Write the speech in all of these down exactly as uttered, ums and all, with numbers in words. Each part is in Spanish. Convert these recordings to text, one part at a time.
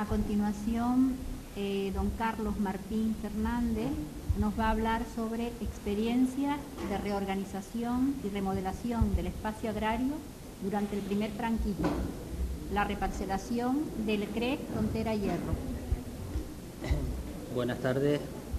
A continuación, eh, don Carlos Martín Fernández nos va a hablar sobre experiencias de reorganización y remodelación del espacio agrario durante el primer franquismo, la reparcelación del C R E Frontera Hierro. Buenas tardes.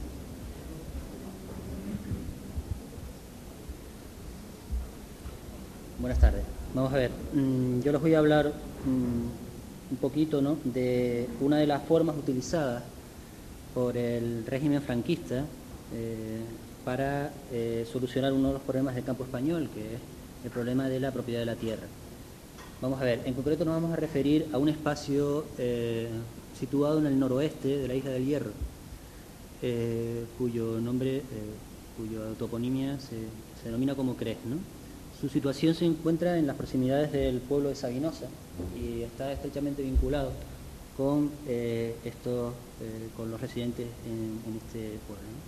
Buenas tardes. Vamos a ver, yo les voy a hablar un poquito, ¿no?, de una de las formas utilizadas por el régimen franquista eh, para eh, solucionar uno de los problemas del campo español, que es el problema de la propiedad de la tierra. Vamos a ver, en concreto nos vamos a referir a un espacio eh, situado en el noroeste de la isla del Hierro, eh, cuyo nombre, eh, cuya toponimia se, se denomina como Cres, ¿no? Su situación se encuentra en las proximidades del pueblo de Sabinosa y está estrechamente vinculado con, eh, estos, eh, con los residentes en, en este pueblo, ¿no?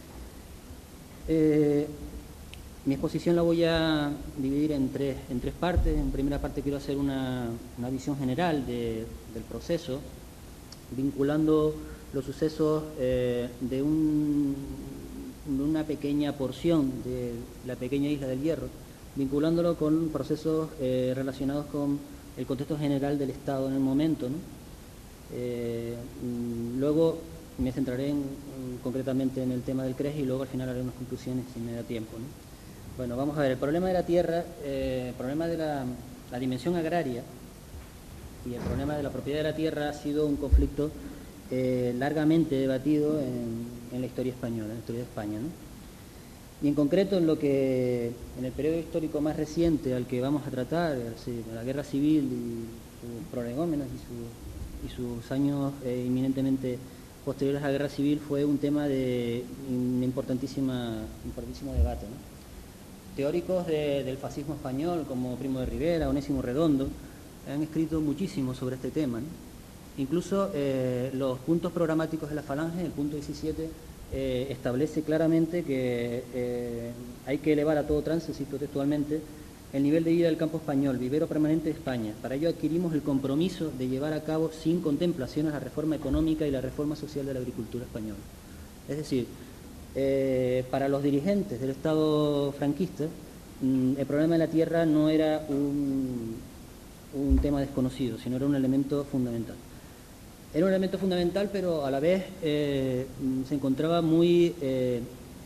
Eh, mi exposición la voy a dividir en tres, en tres partes. En primera parte quiero hacer una, una visión general de, del proceso, vinculando los sucesos eh, de, un, de una pequeña porción de la pequeña isla del Hierro, vinculándolo con procesos eh, relacionados con el contexto general del Estado en el momento, ¿no? Eh, luego me centraré en, en, concretamente en el tema del C R E S y luego al final haré unas conclusiones si me da tiempo, ¿no? Bueno, vamos a ver, el problema de la tierra, eh, el problema de la, la dimensión agraria y el problema de la propiedad de la tierra ha sido un conflicto eh, largamente debatido en, en la historia española, en la historia de España, ¿no? Y en concreto en lo que, en el periodo histórico más reciente al que vamos a tratar, la guerra civil y sus prolegómenos y, su, y sus años eh, inminentemente posteriores a la guerra civil, fue un tema de un importantísima, importantísimo debate, ¿no? Teóricos de, del fascismo español como Primo de Rivera, Onésimo Redondo, han escrito muchísimo sobre este tema, ¿no? Incluso eh, los puntos programáticos de la Falange, el punto diecisiete, Eh, establece claramente que eh, hay que elevar a todo trance, cito textualmente, el nivel de vida del campo español, vivero permanente de España. Para ello adquirimos el compromiso de llevar a cabo sin contemplaciones la reforma económica y la reforma social de la agricultura española. Es decir, eh, para los dirigentes del Estado franquista, mmm, el problema de la tierra no era un, un tema desconocido, sino era un elemento fundamental. Era un elemento fundamental, pero a la vez eh, se encontraba muy, eh,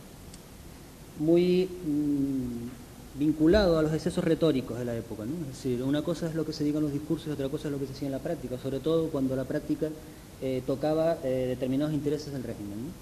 muy mm, vinculado a los excesos retóricos de la época, ¿no? Es decir, una cosa es lo que se diga en los discursos y otra cosa es lo que se hacía en la práctica, sobre todo cuando la práctica eh, tocaba eh, determinados intereses del régimen, ¿no?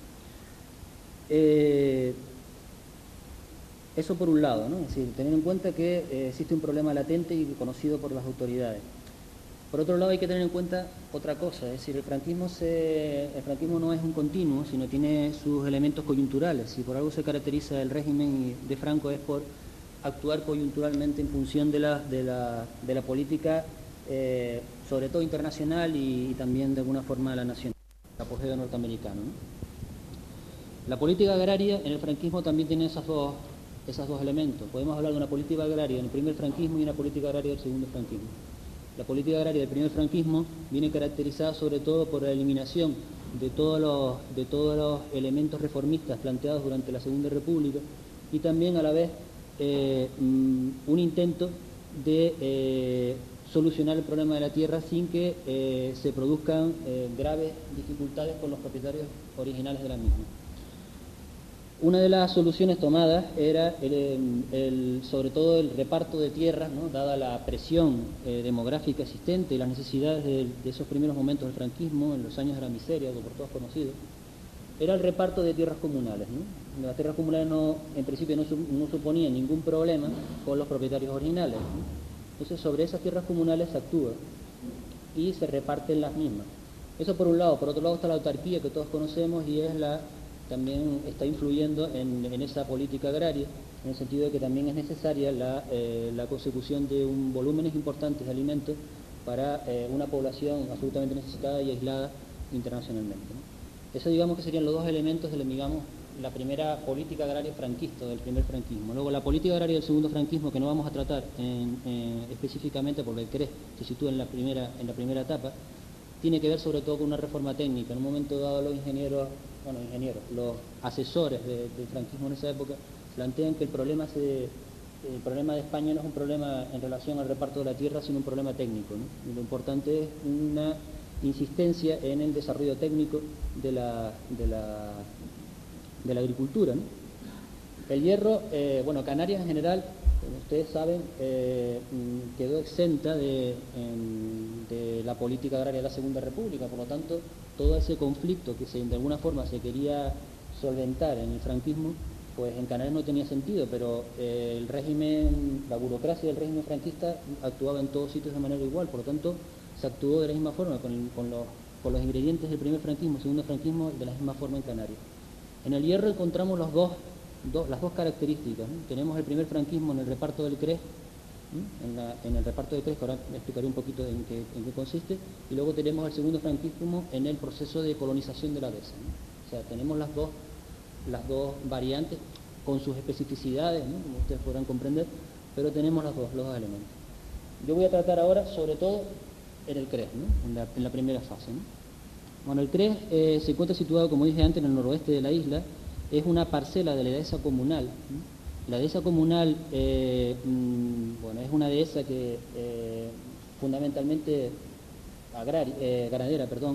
Eh, eso por un lado, ¿no? Es decir, tener en cuenta que eh, existe un problema latente y conocido por las autoridades. Por otro lado, hay que tener en cuenta otra cosa, es decir, el franquismo, se, el franquismo no es un continuo, sino tiene sus elementos coyunturales. Si por algo se caracteriza el régimen de Franco es por actuar coyunturalmente en función de la, de la, de la política, eh, sobre todo internacional y, y también de alguna forma la nacional, el apogeo norteamericano, ¿no? La política agraria en el franquismo también tiene esos dos, esos dos elementos. Podemos hablar de una política agraria en el primer franquismo y una política agraria del segundo franquismo. La política agraria del primer franquismo viene caracterizada sobre todo por la eliminación de todos los, de todos los elementos reformistas planteados durante la Segunda República y también a la vez eh, un intento de eh, solucionar el problema de la tierra sin que eh, se produzcan eh, graves dificultades con los propietarios originales de la misma. Una de las soluciones tomadas era el, el, sobre todo el reparto de tierras, ¿no?, dada la presión eh, demográfica existente y las necesidades de, de esos primeros momentos del franquismo, en los años de la miseria, algo por todos conocido, era el reparto de tierras comunales, ¿no? Las tierras comunales no, en principio no, no suponían ningún problema con los propietarios originales, ¿no? Entonces sobre esas tierras comunales se actúa y se reparten las mismas. Eso por un lado. Por otro lado está la autarquía que todos conocemos y es la... también está influyendo en, en esa política agraria, en el sentido de que también es necesaria la, eh, la consecución de un volúmenes importantes de alimentos para eh, una población absolutamente necesitada y aislada internacionalmente, ¿no? Eso digamos que serían los dos elementos de la, digamos, la primera política agraria franquista, del primer franquismo. Luego la política agraria del segundo franquismo, que no vamos a tratar en, en, específicamente porque el C R E S se sitúa en la primera, en la primera etapa, tiene que ver sobre todo con una reforma técnica. En un momento dado los ingenieros, bueno, ingenieros, los asesores de, del franquismo en esa época plantean que el problema, se, el problema de España no es un problema en relación al reparto de la tierra, sino un problema técnico, ¿no? Y lo importante es una insistencia en el desarrollo técnico de la, de la, de la agricultura, ¿no? El hierro, eh, bueno, Canarias en general, como ustedes saben, eh, quedó exenta de, en, de la política agraria de la Segunda República, por lo tanto, todo ese conflicto que se, de alguna forma se quería solventar en el franquismo, pues en Canarias no tenía sentido, pero eh, el régimen, la burocracia del régimen franquista actuaba en todos sitios de manera igual, por lo tanto, se actuó de la misma forma, con, con, los, con los ingredientes del primer franquismo, segundo franquismo, de la misma forma en Canarias. En el hierro encontramos los dos Do, las dos características, ¿no? Tenemos el primer franquismo en el reparto del C R E S, en, la, en el reparto del C R E S, que ahora explicaré un poquito en qué, en qué consiste, y luego tenemos el segundo franquismo en el proceso de colonización de la dehesa, ¿no? O sea, tenemos las dos, las dos variantes con sus especificidades, ¿no? Como ustedes podrán comprender, pero tenemos las dos, los dos elementos. Yo voy a tratar ahora sobre todo en el C R E S, ¿no? en, la, en la primera fase, ¿no? Bueno, el C R E S eh, se encuentra situado, como dije antes, en el noroeste de la isla. Es una parcela de la dehesa comunal. La dehesa comunal, eh, bueno, es una dehesa que eh, fundamentalmente agraria, eh, ganadera, perdón,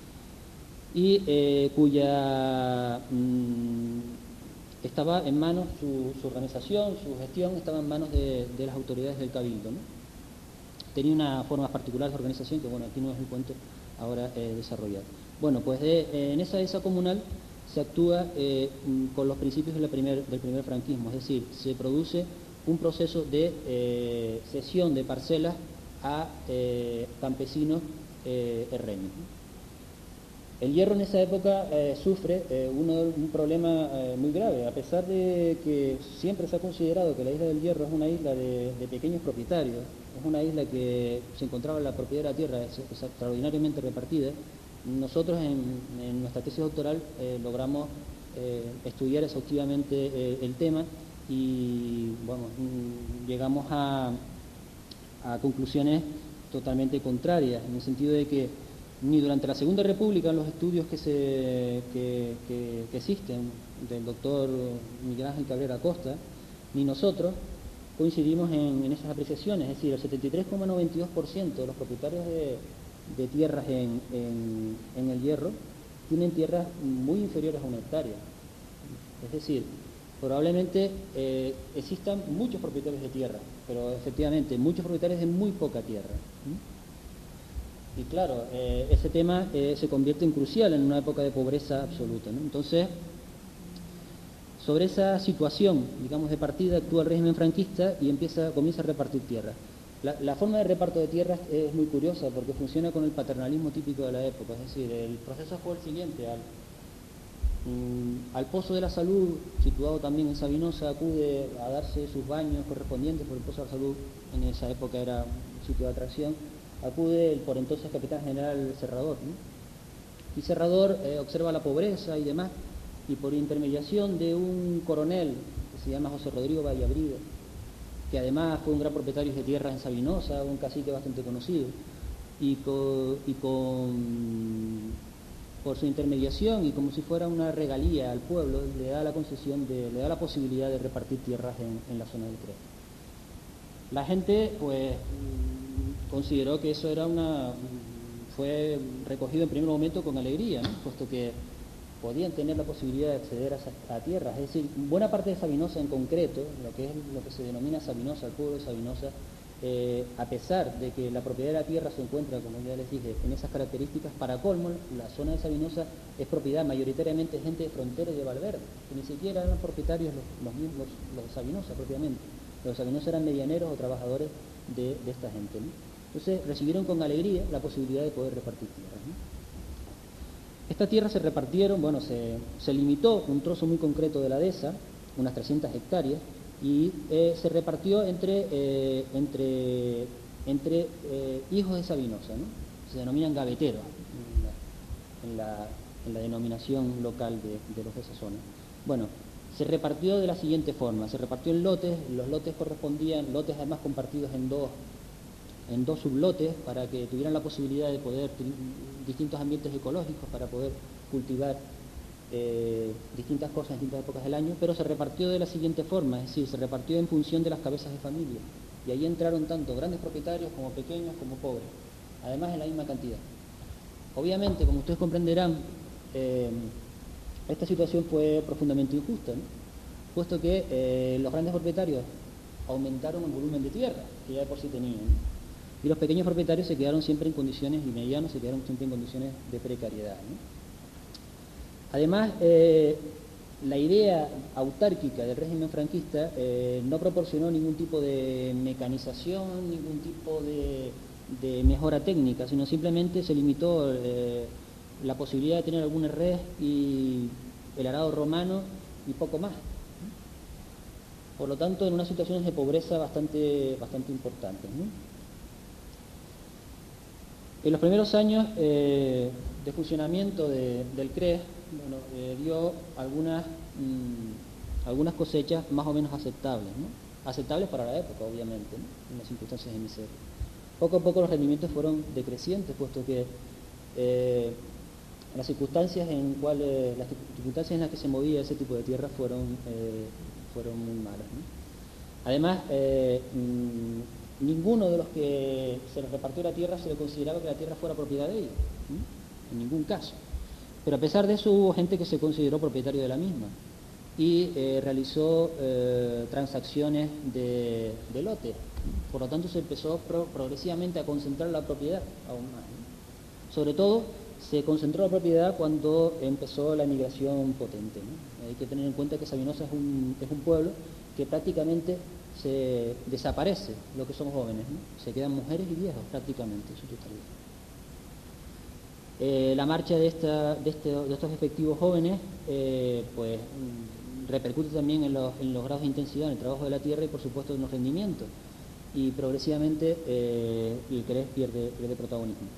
y eh, cuya mmm, estaba en manos, su, su organización, su gestión estaba en manos de, de las autoridades del Cabildo, ¿no? Tenía una forma particular de organización que, bueno, aquí no es el cuento ahora eh, desarrollar. Bueno, pues de, eh, en esa dehesa comunal se actúa eh, con los principios de la primer, del primer franquismo, es decir, se produce un proceso de eh, cesión de parcelas a eh, campesinos eh, herreños. El hierro en esa época eh, sufre eh, uno, un problema eh, muy grave, a pesar de que siempre se ha considerado que la isla del Hierro es una isla de, de pequeños propietarios, es una isla que se encontraba en la propiedad de la tierra, es, es extraordinariamente repartida. Nosotros en, en nuestra tesis doctoral eh, logramos eh, estudiar exhaustivamente eh, el tema y bueno, llegamos a, a conclusiones totalmente contrarias, en el sentido de que ni durante la Segunda República los estudios que, se, que, que, que existen del doctor Miguel Ángel Cabrera Costa, ni nosotros coincidimos en, en esas apreciaciones, es decir, el setenta y tres coma noventa y dos por ciento de los propietarios de de tierras en, en, en el Hierro tienen tierras muy inferiores a una hectárea. Es decir, probablemente eh, existan muchos propietarios de tierra, pero efectivamente muchos propietarios de muy poca tierra. ¿Mm? Y claro, eh, ese tema eh, se convierte en crucial en una época de pobreza absoluta, ¿no? Entonces, sobre esa situación, digamos, de partida, actúa el régimen franquista y empieza, comienza a repartir tierra. La, la forma de reparto de tierras es muy curiosa porque funciona con el paternalismo típico de la época, es decir, el proceso fue el siguiente: al, mm, al Pozo de la Salud, situado también en Sabinosa, acude a darse sus baños correspondientes, porque el Pozo de la Salud en esa época era un sitio de atracción, acude el por entonces capitán general Serrador, ¿no? Y Serrador eh, observa la pobreza y demás, y por intermediación de un coronel que se llama José Rodrigo Vallabriga, que además fue un gran propietario de tierras en Sabinosa, un cacique bastante conocido, y con, y con por su intermediación y como si fuera una regalía al pueblo, le da la concesión, de, le da la posibilidad de repartir tierras en, en la zona del C R E S. La gente, pues, consideró que eso era una, fue recogido en primer momento con alegría, ¿no? Puesto que podían tener la posibilidad de acceder a, a tierras. Es decir, buena parte de Sabinosa en concreto, lo que es lo que se denomina Sabinosa, el pueblo de Sabinosa, eh, a pesar de que la propiedad de la tierra se encuentra, como ya les dije, en esas características, para colmo, la zona de Sabinosa es propiedad mayoritariamente de gente de Frontera y de Valverde, que ni siquiera eran propietarios los, los mismos, los de Sabinosa propiamente. Los de Sabinosa eran medianeros o trabajadores de, de esta gente, ¿no? Entonces recibieron con alegría la posibilidad de poder repartir tierras, ¿no? Estas tierras se repartieron, bueno, se, se limitó un trozo muy concreto de la dehesa, unas trescientas hectáreas, y eh, se repartió entre, eh, entre, entre eh, hijos de Sabinosa, ¿no? Se denominan gaveteros en la, en la, en la denominación local de, de los de esa zona. Bueno, se repartió de la siguiente forma: se repartió en lotes, los lotes correspondían, lotes además compartidos en dos, en dos sublotes para que tuvieran la posibilidad de poder distintos ambientes ecológicos para poder cultivar eh, distintas cosas en distintas épocas del año, pero se repartió de la siguiente forma, es decir, se repartió en función de las cabezas de familia. Y ahí entraron tanto grandes propietarios como pequeños como pobres, además en la misma cantidad. Obviamente, como ustedes comprenderán, eh, esta situación fue profundamente injusta, ¿no? Puesto que eh, los grandes propietarios aumentaron el volumen de tierra que ya de por sí tenían, ¿no? Y los pequeños propietarios se quedaron siempre en condiciones, y medianos se quedaron siempre en condiciones de precariedad, ¿no? Además, eh, la idea autárquica del régimen franquista eh, no proporcionó ningún tipo de mecanización, ningún tipo de, de mejora técnica, sino simplemente se limitó eh, la posibilidad de tener alguna red y el arado romano y poco más. Por lo tanto, en unas situaciones de pobreza bastante, bastante importantes, ¿no? En los primeros años eh, de funcionamiento de, del C R E S, bueno, eh, dio algunas, mmm, algunas cosechas más o menos aceptables, ¿no? Aceptables para la época, obviamente, ¿no? En las circunstancias de miseria. Poco a poco los rendimientos fueron decrecientes, puesto que eh, las circunstancias en cuales, las circunstancias en las que se movía ese tipo de tierra fueron, eh, fueron muy malas, ¿no? Además, eh, mmm, ninguno de los que se les repartió la tierra se le consideraba que la tierra fuera propiedad de ellos, ¿no? En ningún caso. Pero a pesar de eso hubo gente que se consideró propietario de la misma y eh, realizó eh, transacciones de, de lote. Por lo tanto se empezó pro, progresivamente a concentrar la propiedad aún más, ¿no? Sobre todo se concentró la propiedad cuando empezó la migración potente, ¿no? Hay que tener en cuenta que Sabinosa es un, es un pueblo que prácticamente se desaparece lo que son jóvenes, ¿no? Se quedan mujeres y viejos prácticamente en su totalidad. Eh, la marcha de, esta, de, este, de estos efectivos jóvenes eh, pues repercute también en los, en los grados de intensidad en el trabajo de la tierra y por supuesto en los rendimientos, y progresivamente eh, el C R E S pierde, pierde protagonismo.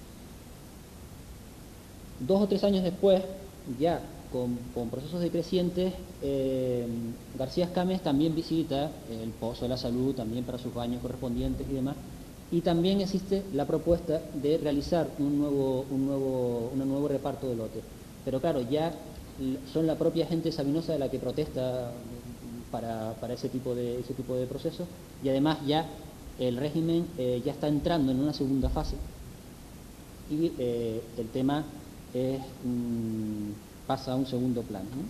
Dos o tres años después, ya con, con procesos decrecientes, eh, García Escámez también visita el Pozo de la Salud, también para sus baños correspondientes y demás. Y también existe la propuesta de realizar un nuevo, un nuevo, un nuevo reparto de lotes. Pero claro, ya son la propia gente sabinosa de la que protesta para, para ese, tipo de, ese tipo de procesos, y además ya el régimen eh, ya está entrando en una segunda fase y eh, el tema es, mmm, pasa a un segundo plano, ¿no?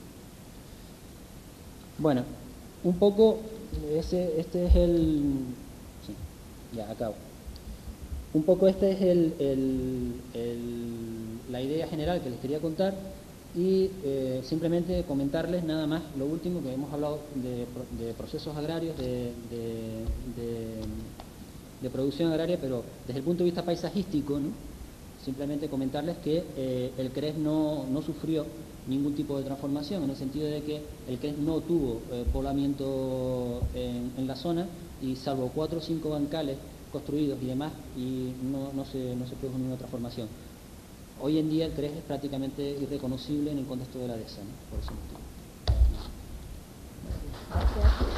Bueno, un poco ese, este es el... Sí, ya acabo. Un poco esta es el, el, el, la idea general que les quería contar, y eh, simplemente comentarles nada más lo último, que hemos hablado de, de procesos agrarios, de, de, de, de producción agraria, pero desde el punto de vista paisajístico, ¿no? Simplemente comentarles que eh, el C R E S no, no sufrió ningún tipo de transformación, en el sentido de que el C R E S no tuvo eh, poblamiento en, en la zona, y salvo cuatro o cinco bancales construidos y demás, y no, no, se, no se produjo ninguna transformación. Hoy en día el C R E S es prácticamente irreconocible en el contexto de la dehesa, ¿no? Por ese motivo. Gracias.